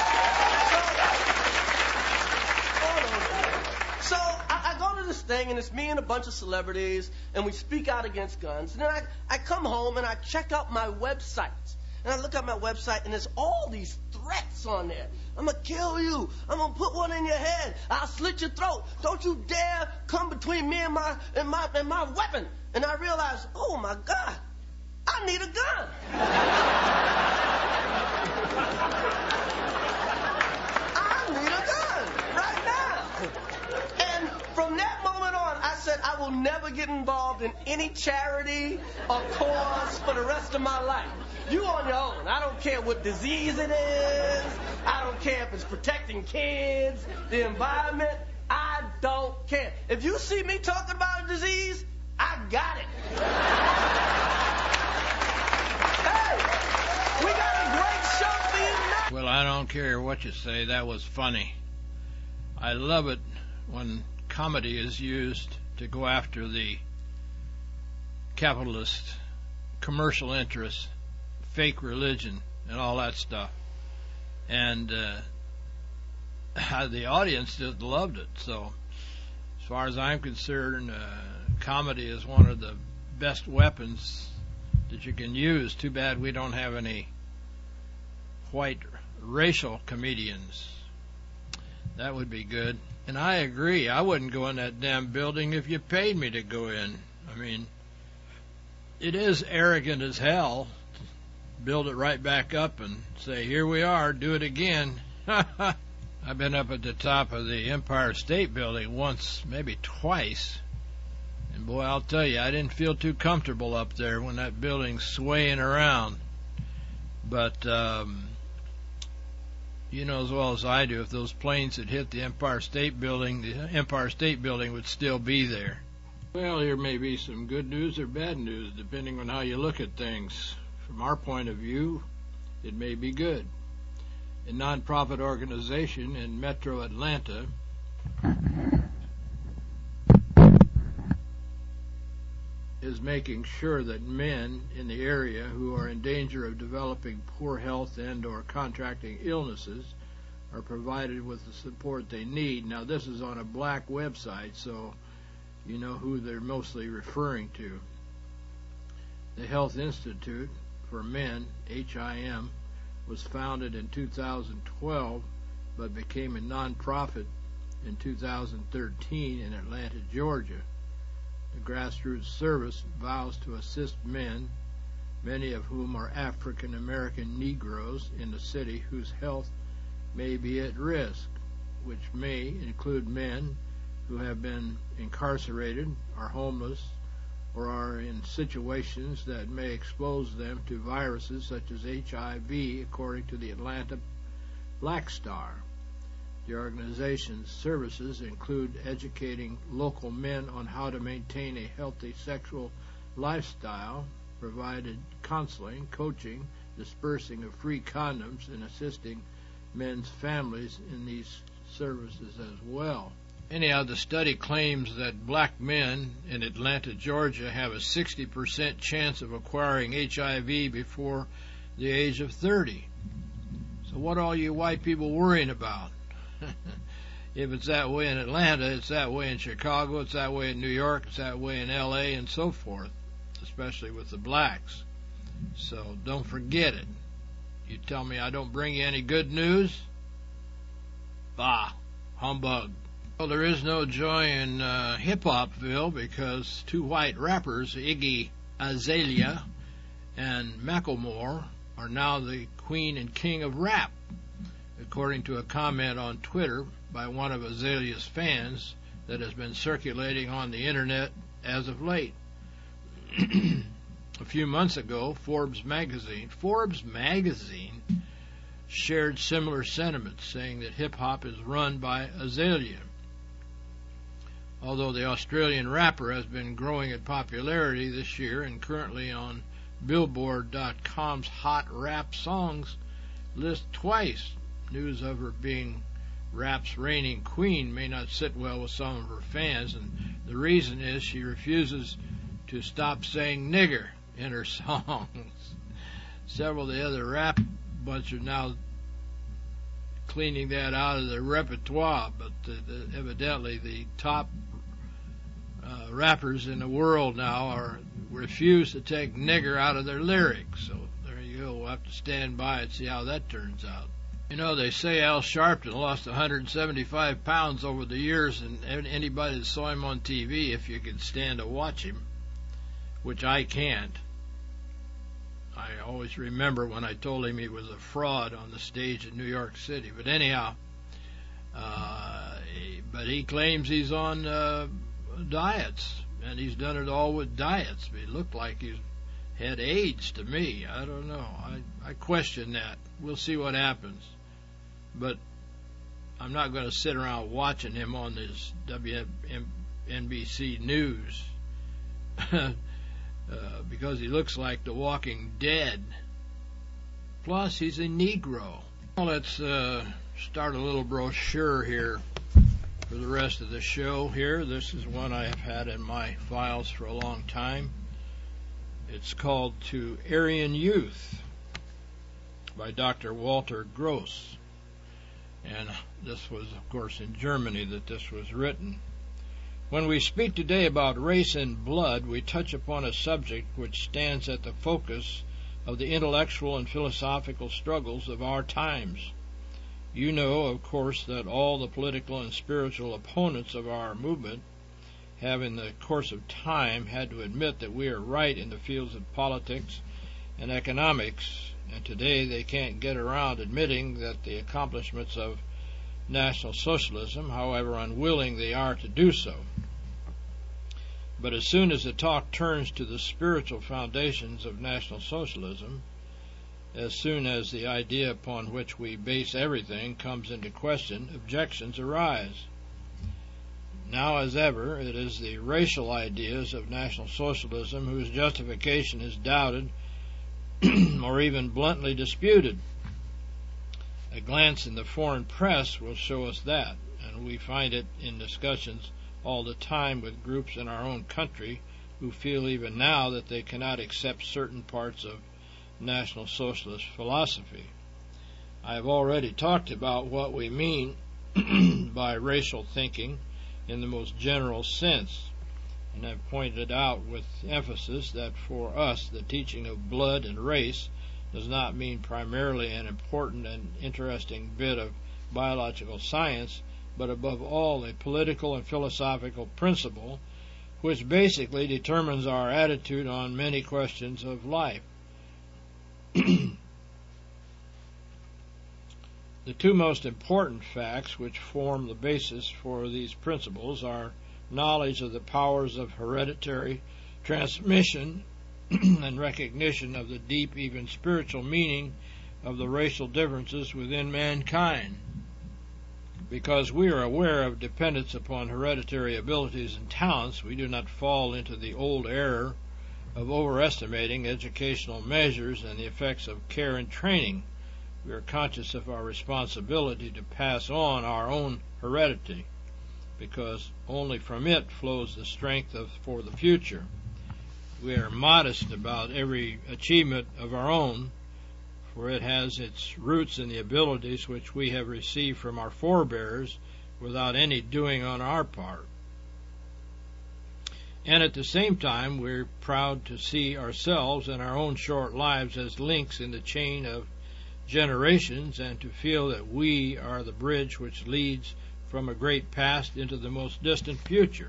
[SPEAKER 7] So I, I go to this thing, and it's me and a bunch of celebrities, and we speak out against guns. And then I, I come home, and I check out my website. And I look at my website, and there's all these threats on there. I'm going to kill you. I'm going to put one in your head. I'll slit your throat. Don't you dare come between me and my and my, and my weapon. And I realized, oh, my God, I need a gun. I need a gun right now. And from that moment on, I said I will never get involved in any charity or cause for the rest of my life. You on your own. I don't care what disease it is. I don't care if it's protecting kids, the environment. I don't care. If you see me talking about a disease, I got it. Hey, we got a great show for you now.
[SPEAKER 1] Well, I don't care what you say. That was funny. I love it when comedy is used to go after the capitalist commercial interests, fake religion, and all that stuff. And uh, the audience just loved it. So as far as I'm concerned, uh, comedy is one of the best weapons that you can use. Too bad we don't have any white racial comedians. That would be good. And I agree. I wouldn't go in that damn building if you paid me to go in. I mean, it is arrogant as hell to build it right back up and say, here we are, do it again. I've been up at the top of the Empire State Building once, maybe twice. And boy, I'll tell you, I didn't feel too comfortable up there when that building's swaying around. But, um, you know as well as I do, if those planes had hit the Empire State Building, the Empire State Building would still be there. Well, here may be some good news or bad news, depending on how you look at things. From our point of view, it may be good. A nonprofit organization in Metro Atlanta is making sure that men in the area who are in danger of developing poor health and or contracting illnesses are provided with the support they need. Now, this is on a black website, so you know who they're mostly referring to. The Health Institute for Men, H I M, was founded in two thousand twelve but became a nonprofit in two thousand thirteen in Atlanta, Georgia. The grassroots service vows to assist men, many of whom are African American Negroes in the city whose health may be at risk, which may include men who have been incarcerated, are homeless, or are in situations that may expose them to viruses such as H I V, according to the Atlanta Black Star. The organization's services include educating local men on how to maintain a healthy sexual lifestyle, provided counseling, coaching, dispersing of free condoms, and assisting men's families in these services as well. Anyhow, the study claims that black men in Atlanta, Georgia have a sixty percent chance of acquiring H I V before the age of thirty. So what are all you white people worrying about? If it's that way in Atlanta, it's that way in Chicago, it's that way in New York, it's that way in L A, and so forth, especially with the blacks. So don't forget it. You tell me I don't bring you any good news? Bah, humbug. Well, there is no joy in uh, hip-hopville because two white rappers, Iggy Azalea and Macklemore, are now the queen and king of rap, according to a comment on Twitter by one of Azalea's fans that has been circulating on the internet as of late. A few months ago, Forbes magazine, Forbes magazine shared similar sentiments, saying that hip-hop is run by Azalea. Although the Australian rapper has been growing in popularity this year and currently on Billboard dot com's Hot Rap Songs list twice, news of her being rap's reigning queen may not sit well with some of her fans, and the reason is she refuses to stop saying nigger in her songs. Several of the other rap bunch are now cleaning that out of their repertoire, but the, the, evidently the top uh, rappers in the world now are refuse to take nigger out of their lyrics. So there you go. We'll have to stand by and see how that turns out. You know, they say Al Sharpton lost one hundred seventy-five pounds over the years, and anybody that saw him on T V, if you could stand to watch him, which I can't. I always remember when I told him he was a fraud on the stage in New York City. But anyhow, uh, he, but he claims he's on uh, diets, and he's done it all with diets. He looked like he had AIDS to me. I don't know. I, I question that. We'll see what happens. But I'm not going to sit around watching him on this W N B C News. Uh, because he looks like the Walking Dead. Plus, he's a Negro. Well, let's uh, start a little brochure here for the rest of the show here. This is one I have had in my files for a long time. It's called To Aryan Youth by Doctor Walter Gross. And this was, of course, in Germany that this was written. When we speak today about race and blood, we touch upon a subject which stands at the focus of the intellectual and philosophical struggles of our times. You know, of course, that all the political and spiritual opponents of our movement have in the course of time had to admit that we are right in the fields of politics and economics, and today they can't get around admitting that the accomplishments of National Socialism, however unwilling they are to do so. But as soon as the talk turns to the spiritual foundations of National Socialism, as soon as the idea upon which we base everything comes into question, objections arise. Now as ever, it is the racial ideas of National Socialism whose justification is doubted or even bluntly disputed. A glance in the foreign press will show us that, and we find it in discussions all the time with groups in our own country who feel even now that they cannot accept certain parts of National Socialist philosophy. I have already talked about what we mean by racial thinking in the most general sense, and I've pointed out with emphasis that for us the teaching of blood and race does not mean primarily an important and interesting bit of biological science, but above all a political and philosophical principle which basically determines our attitude on many questions of life. The two most important facts which form the basis for these principles are knowledge of the powers of hereditary transmission and recognition of the deep, even spiritual meaning of the racial differences within mankind. Because we are aware of dependence upon hereditary abilities and talents, we do not fall into the old error of overestimating educational measures and the effects of care and training. We are conscious of our responsibility to pass on our own heredity, because only from it flows the strength of, for the future. We are modest about every achievement of our own, for it has its roots in the abilities which we have received from our forebears without any doing on our part. And at the same time, we're proud to see ourselves and our own short lives as links in the chain of generations, and to feel that we are the bridge which leads from a great past into the most distant future.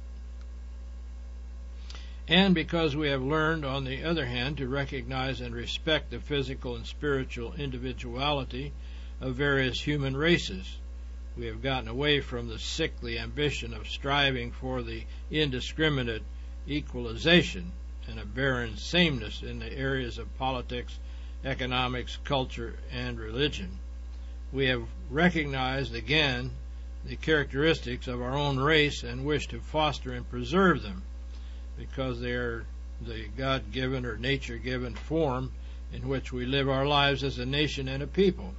[SPEAKER 1] And because we have learned, on the other hand, to recognize and respect the physical and spiritual individuality of various human races, we have gotten away from the sickly ambition of striving for the indiscriminate equalization and a barren sameness in the areas of politics, economics, culture, and religion. We have recognized again the characteristics of our own race and wish to foster and preserve them, because they are the God-given or nature-given form in which we live our lives as a nation and a people.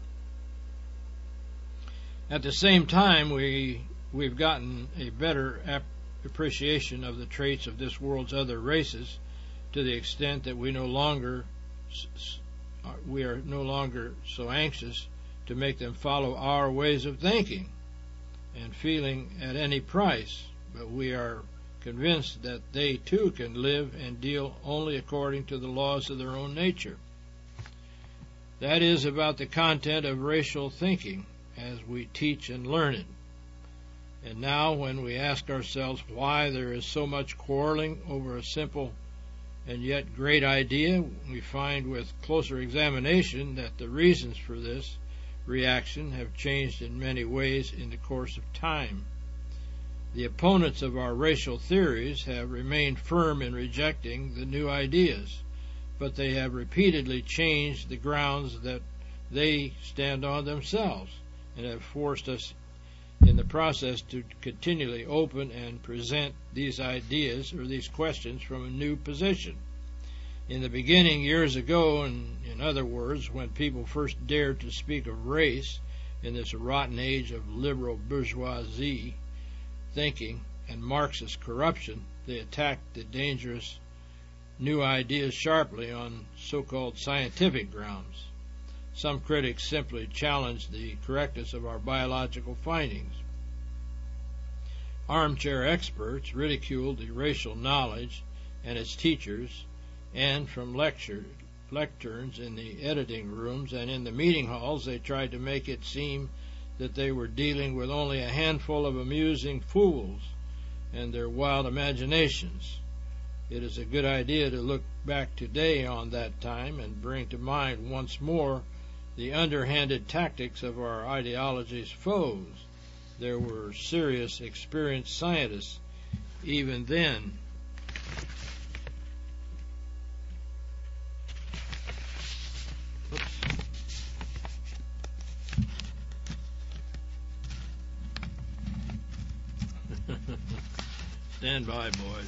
[SPEAKER 1] At the same time, we, we've gotten a better ap- appreciation of the traits of this world's other races, to the extent that we no longer we are no longer so anxious to make them follow our ways of thinking and feeling at any price, but we are convinced that they too can live and deal only according to the laws of their own nature. That is about the content of racial thinking as we teach and learn it. And now, when we ask ourselves why there is so much quarreling over a simple and yet great idea, we find with closer examination that the reasons for this reaction have changed in many ways in the course of time. The opponents of our racial theories have remained firm in rejecting the new ideas, but they have repeatedly changed the grounds that they stand on themselves, and have forced us in the process to continually open and present these ideas or these questions from a new position. In the beginning, years ago, and in other words, when people first dared to speak of race in this rotten age of liberal bourgeoisie thinking and Marxist corruption, they attacked the dangerous new ideas sharply on so-called scientific grounds. Some critics simply challenged the correctness of our biological findings. Armchair experts ridiculed the racial knowledge and its teachers, and from lecture, lecterns in the editing rooms and in the meeting halls, they tried to make it seem that they were dealing with only a handful of amusing fools and their wild imaginations. It is a good idea to look back today on that time and bring to mind once more the underhanded tactics of our ideology's foes. There were serious, experienced scientists even then. Oops. Stand by, boys.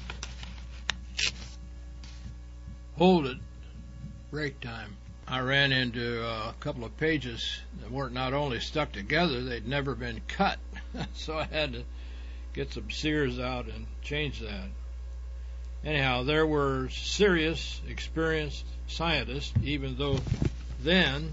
[SPEAKER 1] Hold it. Break time. I ran into a couple of pages that weren't not only stuck together, they'd never been cut. So I had to get some Sears out and change that. Anyhow, there were serious, experienced scientists, even though then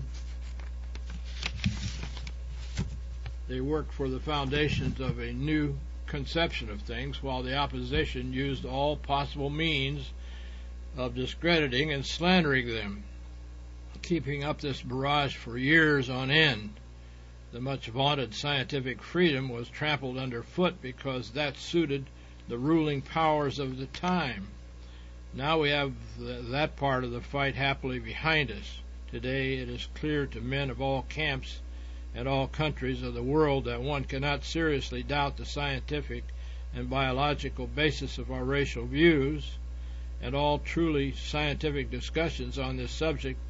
[SPEAKER 1] they worked for the foundations of a new conception of things, while the opposition used all possible means of discrediting and slandering them. Keeping up this barrage for years on end, the much vaunted scientific freedom was trampled underfoot because that suited the ruling powers of the time. Now we have the, that part of the fight happily behind us. Today it is clear to men of all camps and all countries of the world that one cannot seriously doubt the scientific and biological basis of our racial views, and all truly scientific discussions on this subject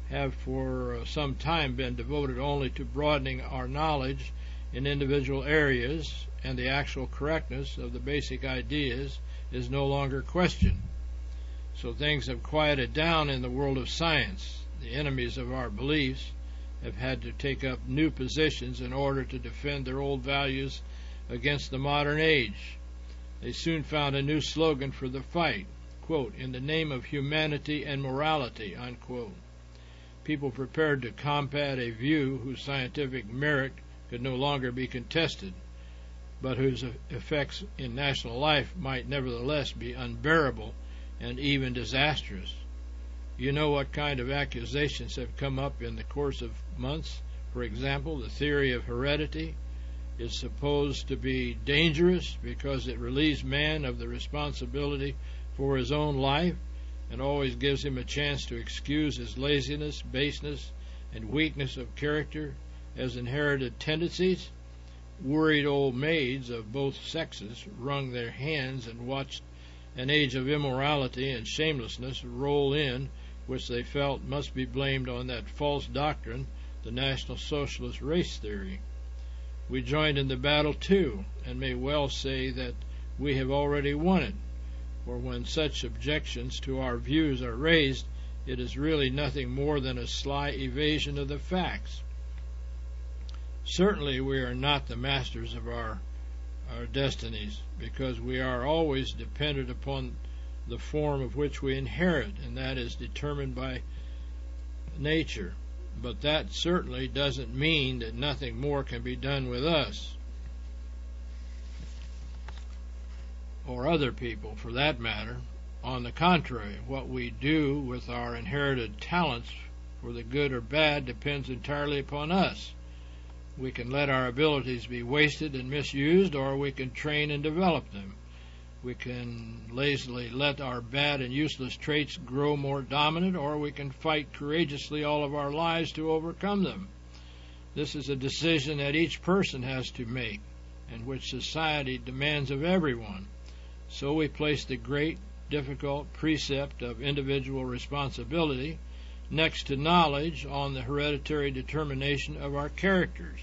[SPEAKER 1] have for uh, some time been devoted only to broadening our knowledge in individual areas, and the actual correctness of the basic ideas is no longer questioned. So things have quieted down in the world of science. The enemies of our beliefs have had to take up new positions in order to defend their old values against the modern age. They soon found a new slogan for the fight, quote, "in the name of humanity and morality," unquote. People prepared to combat a view whose scientific merit could no longer be contested, but whose effects in national life might nevertheless be unbearable and even disastrous. You know what kind of accusations have come up in the course of months. For example, the theory of heredity is supposed to be dangerous because it relieves man of the responsibility for his own life and always gives him a chance to excuse his laziness, baseness, and weakness of character as inherited tendencies. Worried old maids of both sexes wrung their hands and watched an age of immorality and shamelessness roll in, which they felt must be blamed on that false doctrine, the National Socialist race theory. We joined in the battle too, and may well say that we have already won it, for when such objections to our views are raised, it is really nothing more than a sly evasion of the facts. Certainly we are not the masters of our, our destinies, because we are always dependent upon the form of which we inherit, and that is determined by nature. But that certainly doesn't mean that nothing more can be done with us, or other people for that matter. On the contrary, what we do with our inherited talents, for the good or bad, depends entirely upon us. We can let our abilities be wasted and misused, or we can train and develop them. We can lazily let our bad and useless traits grow more dominant, or we can fight courageously all of our lives to overcome them. This is a decision that each person has to make, and which society demands of everyone. So we place the great, difficult precept of individual responsibility next to knowledge on the hereditary determination of our characters.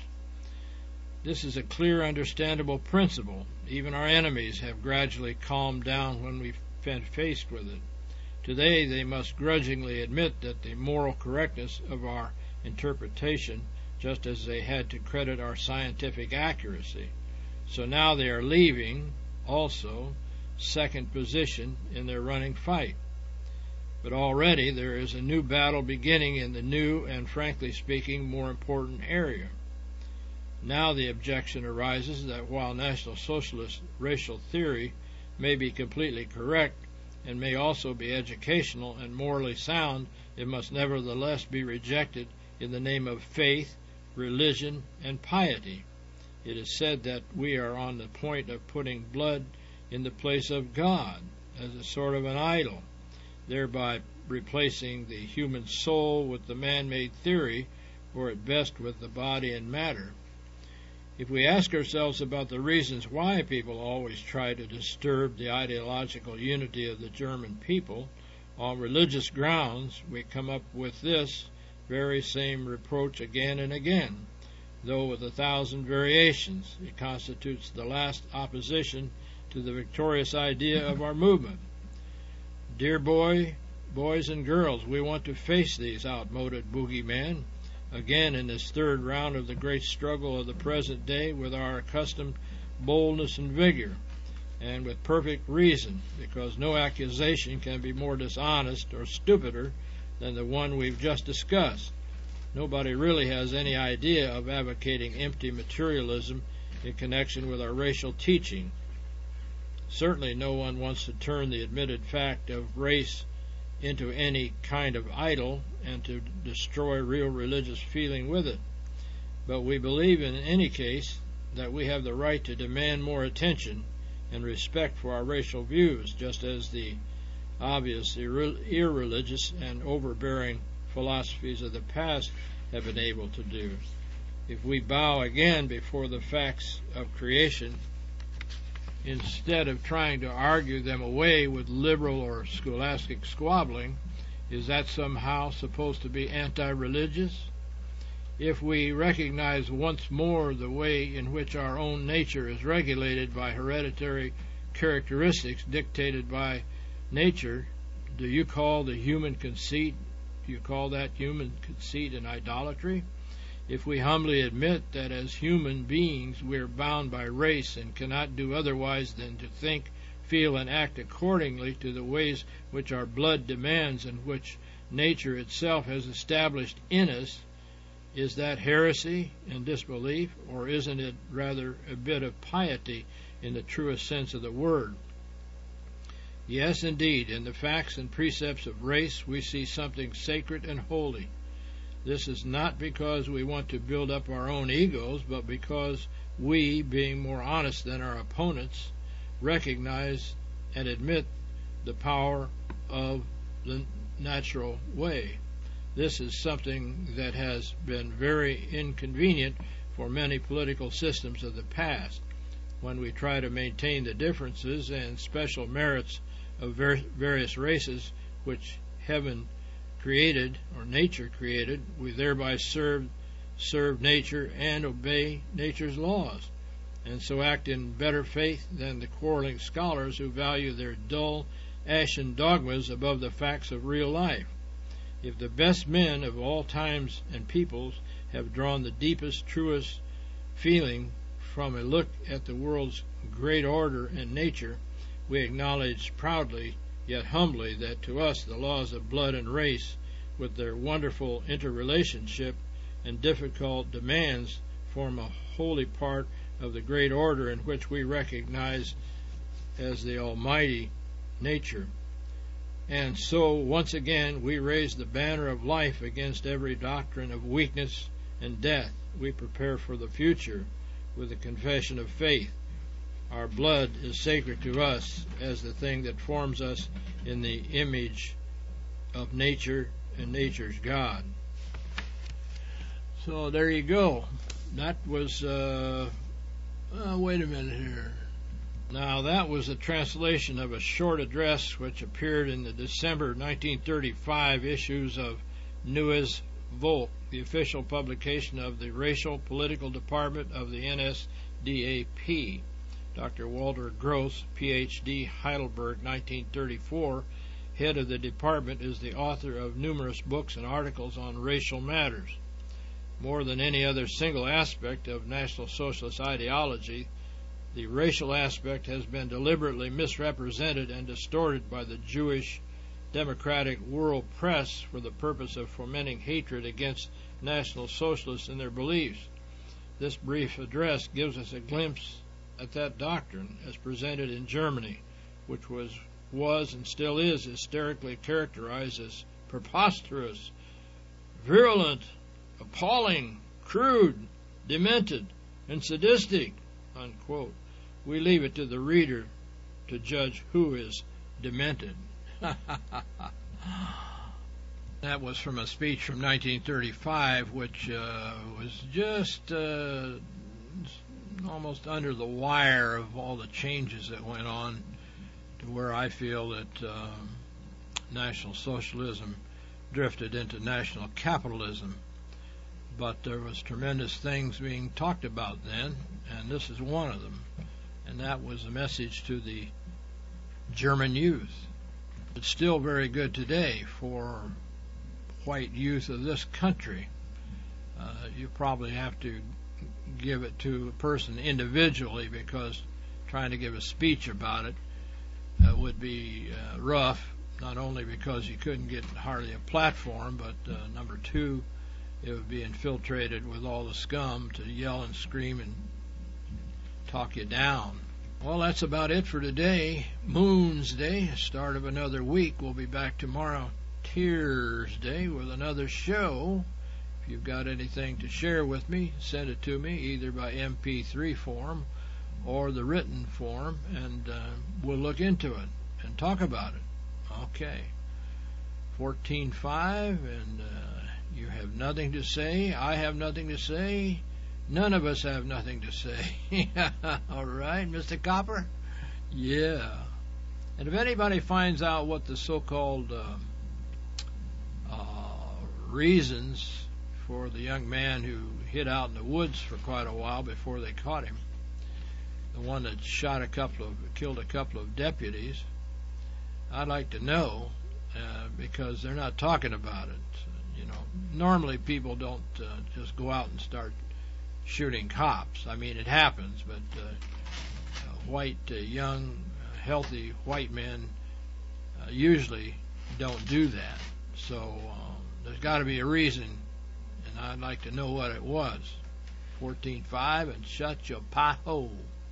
[SPEAKER 1] This is a clear, understandable principle. Even our enemies have gradually calmed down when we've been faced with it. Today they must grudgingly admit that the moral correctness of our interpretation, just as they had to credit our scientific accuracy. So now they are leaving, also, second position in their running fight. But already there is a new battle beginning in the new and, frankly speaking, more important area. Now the objection arises that while National Socialist racial theory may be completely correct and may also be educational and morally sound, it must nevertheless be rejected in the name of faith, religion, and piety. It is said that we are on the point of putting blood in the place of God as a sort of an idol, thereby replacing the human soul with the man-made theory, or at best with the body and matter. If we ask ourselves about the reasons why people always try to disturb the ideological unity of the German people on religious grounds, we come up with this very same reproach again and again, though with a thousand variations. It constitutes the last opposition to the victorious idea of our movement. Dear boy, boys and girls, we want to face these outmoded boogeymen again in this third round of the great struggle of the present day with our accustomed boldness and vigor, and with perfect reason, because no accusation can be more dishonest or stupider than the one we've just discussed. Nobody really has any idea of advocating empty materialism in connection with our racial teaching. Certainly no one wants to turn the admitted fact of race into any kind of idol and to destroy real religious feeling with it. But we believe in any case that we have the right to demand more attention and respect for our racial views, just as the obvious irre- irreligious and overbearing philosophies of the past have been able to do. If we bow again before the facts of creation, instead of trying to argue them away with liberal or scholastic squabbling, Is that somehow supposed to be anti-religious? If we recognize once more the way in which our own nature is regulated by hereditary characteristics dictated by nature, do you call the human conceit, do you call that human conceit an idolatry? If we humbly admit that as human beings we are bound by race and cannot do otherwise than to think, feel, and act accordingly to the ways which our blood demands and which nature itself has established in us, is that heresy and disbelief, or isn't it rather a bit of piety in the truest sense of the word? Yes, indeed, in the facts and precepts of race we see something sacred and holy. This is not because we want to build up our own egos, but because we, being more honest than our opponents, recognize and admit the power of the natural way. This is something that has been very inconvenient for many political systems of the past, when we try to maintain the differences and special merits of ver- various races which heaven created, or nature created. We thereby serve, serve nature and obey nature's laws, and so act in better faith than the quarreling scholars who value their dull, ashen dogmas above the facts of real life. If the best men of all times and peoples have drawn the deepest, truest feeling from a look at the world's great order and nature, we acknowledge proudly, yet humbly, that to us the laws of blood and race, with their wonderful interrelationship and difficult demands, form a holy part of the great order in which we recognize as the almighty nature. And so, once again, we raise the banner of life against every doctrine of weakness and death. We prepare for the future with a confession of faith. Our blood is sacred to us as the thing that forms us in the image of nature and nature's God. So there you go. That was, uh, oh, wait a minute here. Now, that was a translation of a short address which appeared in the December nineteen thirty-five issues of Neues Volk, the official publication of the Racial Political Department of the N S D A P. Doctor Walter Gross, P H D, Heidelberg, nineteen thirty-four, head of the department, is the author of numerous books and articles on racial matters. More than any other single aspect of National Socialist ideology, the racial aspect has been deliberately misrepresented and distorted by the Jewish democratic world press for the purpose of fomenting hatred against National Socialists and their beliefs. This brief address gives us a glimpse at that doctrine as presented in Germany, which was, was and still is hysterically characterized as preposterous, virulent, appalling, crude, demented, and sadistic, unquote. We leave it to the reader to judge who is demented. That was from a speech from nineteen thirty-five, which uh, was just uh, almost under the wire of all the changes that went on, to where I feel that uh, National Socialism drifted into national capitalism. But there was tremendous things being talked about then, and this is one of them. And that was a message to the German youth. It's still very good today for white youth of this country. Uh, you probably have to give it to a person individually, because trying to give a speech about it uh, would be uh, rough, not only because you couldn't get hardly a platform, but uh, number two, it would be infiltrated with all the scum to yell and scream and talk you down. Well, that's about it for today. Moon's Day, start of another week. We'll be back tomorrow, Tears Day, with another show. If you've got anything to share with me, send it to me either by M P three form or the written form, and uh, we'll look into it and talk about it. Okay. fourteen five, and uh, you have nothing to say. I have nothing to say. None of us have nothing to say. All right, Mister Copper? Yeah. And if anybody finds out what the so-called uh, reasons for the young man who hid out in the woods for quite a while before they caught him. The one that shot a couple of, killed a couple of deputies. I'd like to know, uh, because they're not talking about it. You know, normally people don't uh, just go out and start shooting cops. I mean, it happens, but uh, uh, white, uh, young, uh, healthy white men uh, usually don't do that. So uh, there's got to be a reason, and I'd like to know what it was. fourteen five and shut your pie hole.